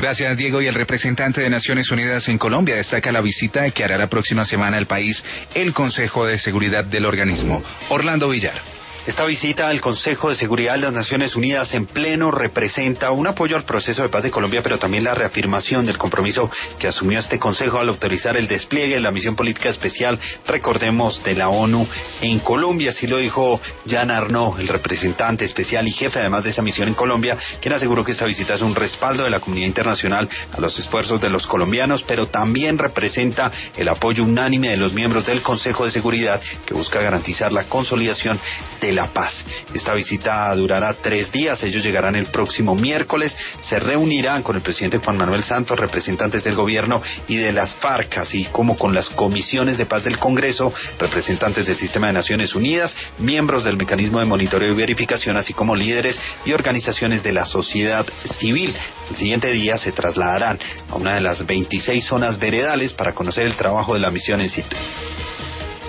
Gracias, Diego. Y el representante de Naciones Unidas en Colombia destaca la visita que hará la próxima semana al país el Consejo de Seguridad del organismo. Orlando Villar. Esta visita al Consejo de Seguridad de las Naciones Unidas en pleno representa un apoyo al proceso de paz de Colombia, pero también la reafirmación del compromiso que asumió este Consejo al autorizar el despliegue de la misión política especial, recordemos, de la ONU en Colombia. Así lo dijo Jean Arnaud, el representante especial y jefe además de esa misión en Colombia, quien aseguró que esta visita es un respaldo de la comunidad internacional a los esfuerzos de los colombianos, pero también representa el apoyo unánime de los miembros del Consejo de Seguridad que busca garantizar la consolidación de la paz. Esta visita durará 3 días. Ellos llegarán el próximo miércoles, se reunirán con el presidente Juan Manuel Santos, representantes del gobierno y de las FARC, así como con las comisiones de paz del Congreso, representantes del Sistema de Naciones Unidas, miembros del mecanismo de monitoreo y verificación, así como líderes y organizaciones de la sociedad civil. El siguiente día se trasladarán a una de las 26 zonas veredales para conocer el trabajo de la misión en situ.